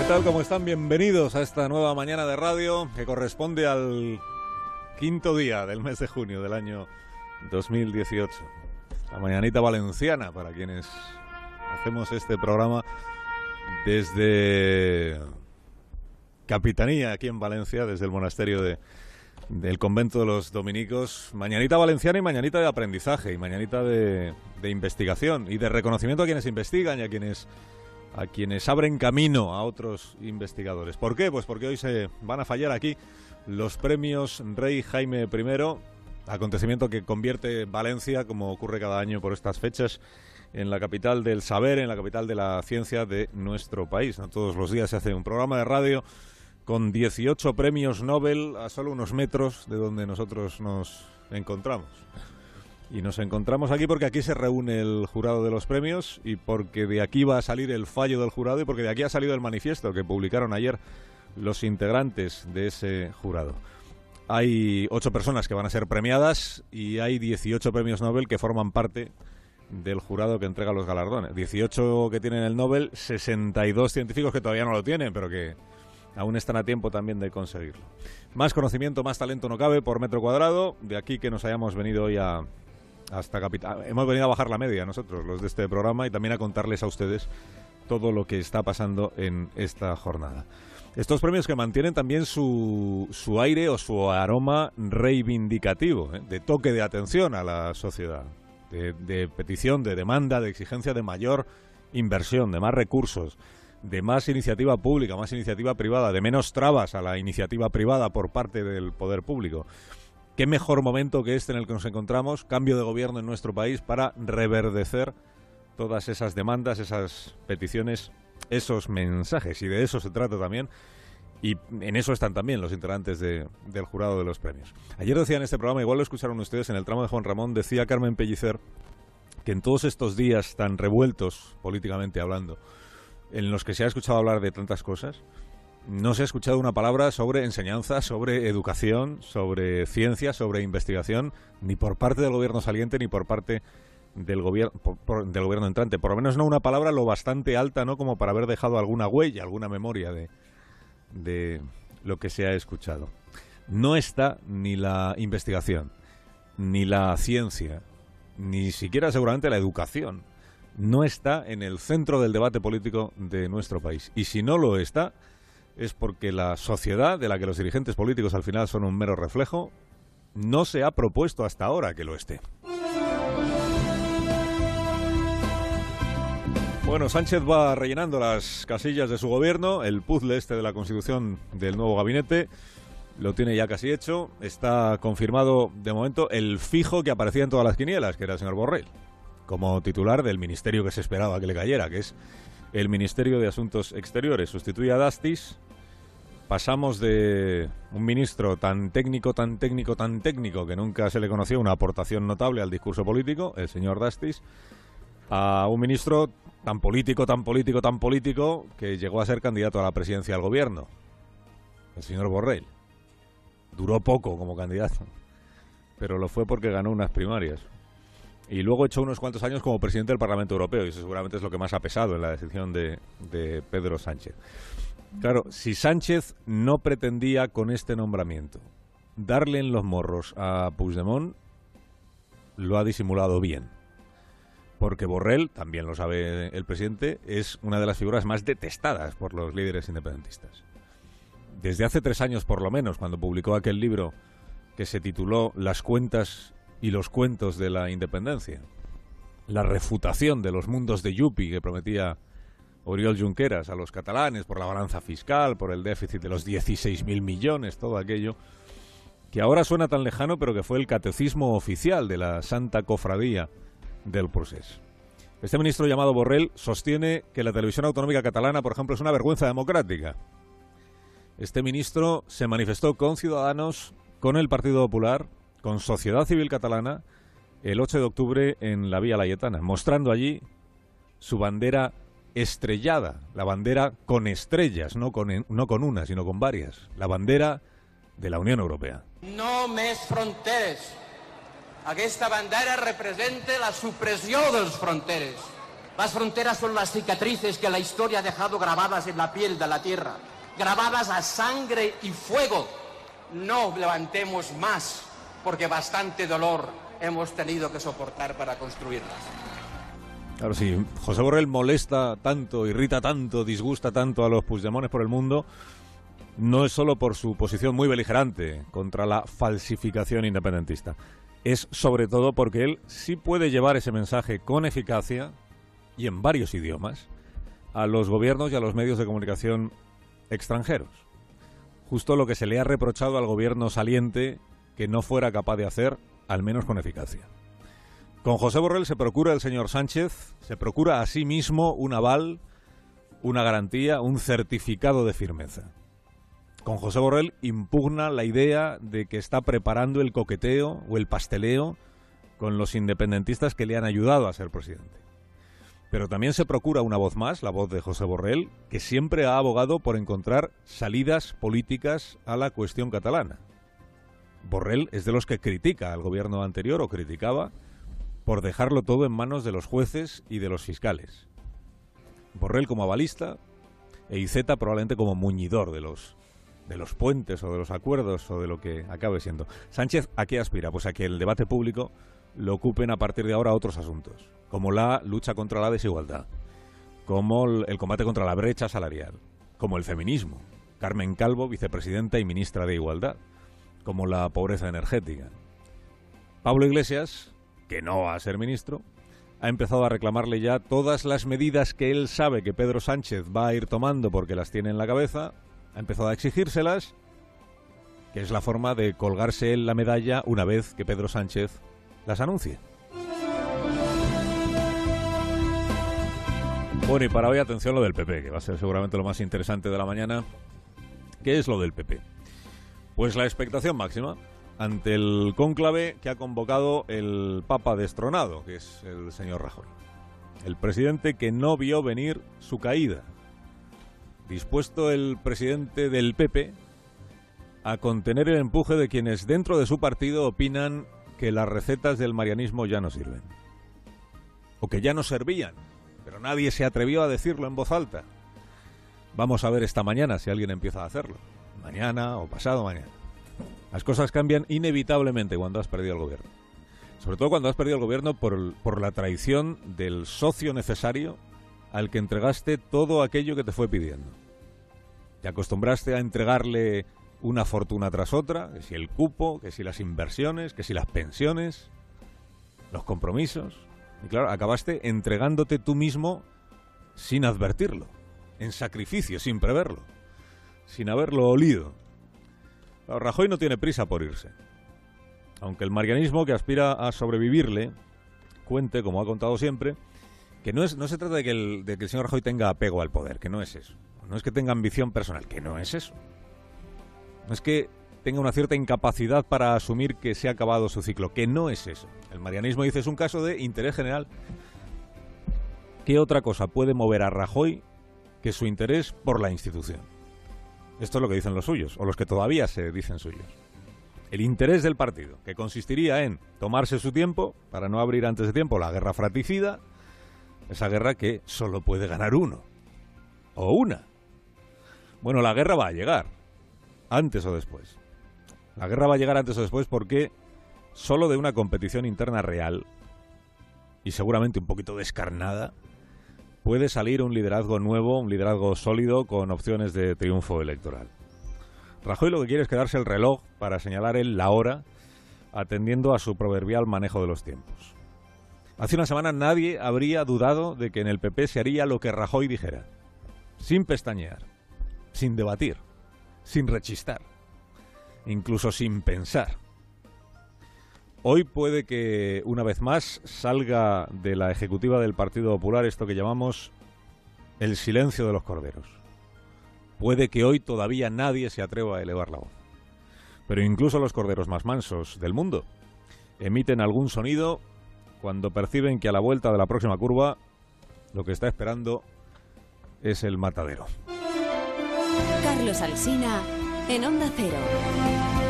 tal? ¿Cómo están? Bienvenidos a esta nueva mañana de radio que corresponde al quinto día del mes de junio del año 2018. La mañanita valenciana para quienes hacemos este programa desde Capitanía, aquí en Valencia, desde el monasterio del convento de los dominicos. Mañanita valenciana y mañanita de aprendizaje y mañanita de investigación y de reconocimiento a quienes investigan y a quienes abren camino a otros investigadores. ¿Por qué? Pues porque hoy se van a fallar aquí los premios Rey Jaime I, acontecimiento que convierte Valencia, como ocurre cada año por estas fechas, en la capital del saber, en la capital de la ciencia de nuestro país. No todos los días se hace un programa de radio con 18 premios Nobel a solo unos metros de donde nosotros nos encontramos. Y nos encontramos aquí porque aquí se reúne el jurado de los premios y porque de aquí va a salir el fallo del jurado y porque de aquí ha salido el manifiesto que publicaron ayer los integrantes de ese jurado. Hay 8 personas que van a ser premiadas y hay 18 premios Nobel que forman parte del jurado que entrega los galardones. 18 que tienen el Nobel, 62 científicos que todavía no lo tienen, pero que aún están a tiempo también de conseguirlo. Más conocimiento, más talento no cabe por metro cuadrado. De aquí que nos hayamos venido hoy hasta Capital. Hemos venido a bajar la media nosotros, los de este programa, y también a contarles a ustedes todo lo que está pasando en esta jornada. Estos premios que mantienen también su aire o su aroma reivindicativo, de toque de atención a la sociedad, de petición, de demanda, de exigencia de mayor inversión, de más recursos, de más iniciativa pública, más iniciativa privada, de menos trabas a la iniciativa privada por parte del poder público. ¿Qué mejor momento que este en el que nos encontramos, cambio de gobierno en nuestro país, para reverdecer todas esas demandas, esas peticiones, esos mensajes? Y de eso se trata también, y en eso están también los integrantes del jurado de los premios. Ayer decía en este programa, igual lo escucharon ustedes en el tramo de Juan Ramón, decía Carmen Pellicer que en todos estos días tan revueltos, políticamente hablando, en los que se ha escuchado hablar de tantas cosas, no se ha escuchado una palabra sobre enseñanza, sobre educación, sobre ciencia, sobre investigación, ni por parte del gobierno saliente ni por parte del del gobierno entrante. Por lo menos no una palabra lo bastante alta, ¿no?, como para haber dejado alguna huella, alguna memoria de lo que se ha escuchado. No está ni la investigación, ni la ciencia, ni siquiera seguramente la educación. No está en el centro del debate político de nuestro país. Y si no lo está, es porque la sociedad, de la que los dirigentes políticos al final son un mero reflejo, no se ha propuesto hasta ahora que lo esté. Bueno, Sánchez va rellenando las casillas de su gobierno, el puzzle este de la constitución del nuevo gabinete lo tiene ya casi hecho. Está confirmado de momento el fijo que aparecía en todas las quinielas, que era el señor Borrell, como titular del ministerio que se esperaba que le cayera, que es el Ministerio de Asuntos Exteriores. Sustituye a Dastis. Pasamos de un ministro tan técnico, que nunca se le conoció una aportación notable al discurso político, el señor Dastis, a un ministro tan político, que llegó a ser candidato a la presidencia del gobierno, el señor Borrell. Duró poco como candidato, pero lo fue porque ganó unas primarias. Y luego echó unos cuantos años como presidente del Parlamento Europeo, y eso seguramente es lo que más ha pesado en la decisión de Pedro Sánchez. Claro, si Sánchez no pretendía con este nombramiento darle en los morros a Puigdemont, lo ha disimulado bien. Porque Borrell, también lo sabe el presidente, es una de las figuras más detestadas por los líderes independentistas. Desde hace 3 años por lo menos, cuando publicó aquel libro que se tituló Las cuentas y los cuentos de la independencia, la refutación de los mundos de Yupi que prometía Oriol Junqueras a los catalanes por la balanza fiscal, por el déficit de los 16.000 millones, todo aquello que ahora suena tan lejano, pero que fue el catecismo oficial de la Santa Cofradía del Procés. Este ministro llamado Borrell sostiene que la televisión autonómica catalana, por ejemplo, es una vergüenza democrática. Este ministro se manifestó con Ciudadanos, con el Partido Popular, con Sociedad Civil Catalana, el 8 de octubre en la Vía Laietana, mostrando allí su bandera estrellada, la bandera con estrellas, no con una, sino con varias, la bandera de la Unión Europea. No més fronteres. Aquesta bandera representa la supressió de les fronteres. Las fronteras son las cicatrices que la historia ha dejado grabadas en la piel de la tierra, grabadas a sangre y fuego. No levantemos más, porque bastante dolor hemos tenido que soportar para construirlas. Claro, si José Borrell molesta tanto, irrita tanto, disgusta tanto a los Puigdemones por el mundo, no es solo por su posición muy beligerante contra la falsificación independentista. Es sobre todo porque él sí puede llevar ese mensaje con eficacia y en varios idiomas a los gobiernos y a los medios de comunicación extranjeros. Justo lo que se le ha reprochado al gobierno saliente que no fuera capaz de hacer, al menos con eficacia. Con José Borrell se procura el señor Sánchez, se procura a sí mismo un aval, una garantía, un certificado de firmeza. Con José Borrell impugna la idea de que está preparando el coqueteo o el pasteleo con los independentistas que le han ayudado a ser presidente. Pero también se procura una voz más, la voz de José Borrell, que siempre ha abogado por encontrar salidas políticas a la cuestión catalana. Borrell es de los que critica al gobierno anterior, o criticaba, por dejarlo todo en manos de los jueces y de los fiscales. Borrell como avalista e Iceta probablemente como muñidor de los puentes o de los acuerdos o de lo que acabe siendo. Sánchez, ¿a qué aspira? Pues a que el debate público lo ocupen a partir de ahora otros asuntos, como la lucha contra la desigualdad, como el combate contra la brecha salarial, como el feminismo, Carmen Calvo, vicepresidenta y ministra de Igualdad, como la pobreza energética. Pablo Iglesias, que no va a ser ministro, ha empezado a reclamarle ya todas las medidas que él sabe que Pedro Sánchez va a ir tomando porque las tiene en la cabeza, ha empezado a exigírselas, que es la forma de colgarse él la medalla una vez que Pedro Sánchez las anuncie. Bueno, y para hoy atención lo del PP, que va a ser seguramente lo más interesante de la mañana. ¿Qué es lo del PP? Pues la expectación máxima ante el cónclave que ha convocado el Papa destronado, que es el señor Rajoy. El presidente que no vio venir su caída. Dispuesto el presidente del PP a contener el empuje de quienes dentro de su partido opinan que las recetas del marianismo ya no sirven. O que ya no servían, pero nadie se atrevió a decirlo en voz alta. Vamos a ver esta mañana si alguien empieza a hacerlo. Mañana o pasado mañana. Las cosas cambian inevitablemente cuando has perdido el gobierno. Sobre todo cuando has perdido el gobierno por la traición del socio necesario al que entregaste todo aquello que te fue pidiendo. Te acostumbraste a entregarle una fortuna tras otra, que si el cupo, que si las inversiones, que si las pensiones, los compromisos. Y claro, acabaste entregándote tú mismo sin advertirlo, en sacrificio, sin preverlo, sin haberlo olido. Claro, Rajoy no tiene prisa por irse. Aunque el marianismo que aspira a sobrevivirle cuente, como ha contado siempre, que no se trata de que el señor Rajoy tenga apego al poder, que no es eso. No es que tenga ambición personal, que no es eso. No es que tenga una cierta incapacidad para asumir que se ha acabado su ciclo, que no es eso. El marianismo, dice, es un caso de interés general. ¿Qué otra cosa puede mover a Rajoy que su interés por la institución? Esto es lo que dicen los suyos, o los que todavía se dicen suyos. El interés del partido, que consistiría en tomarse su tiempo para no abrir antes de tiempo la guerra fratricida, esa guerra que solo puede ganar uno, o una. Bueno, la guerra va a llegar, antes o después. La guerra va a llegar antes o después porque solo de una competición interna real, y seguramente un poquito descarnada, puede salir un liderazgo nuevo, un liderazgo sólido con opciones de triunfo electoral. Rajoy lo que quiere es quedarse el reloj para señalar él la hora, atendiendo a su proverbial manejo de los tiempos. Hace una semana nadie habría dudado de que en el PP se haría lo que Rajoy dijera, sin pestañear, sin debatir, sin rechistar, incluso sin pensar. Hoy puede que una vez más salga de la ejecutiva del Partido Popular esto que llamamos el silencio de los corderos. Puede que hoy todavía nadie se atreva a elevar la voz. Pero incluso los corderos más mansos del mundo emiten algún sonido cuando perciben que a la vuelta de la próxima curva lo que está esperando es el matadero. Carlos Alsina en Onda Cero.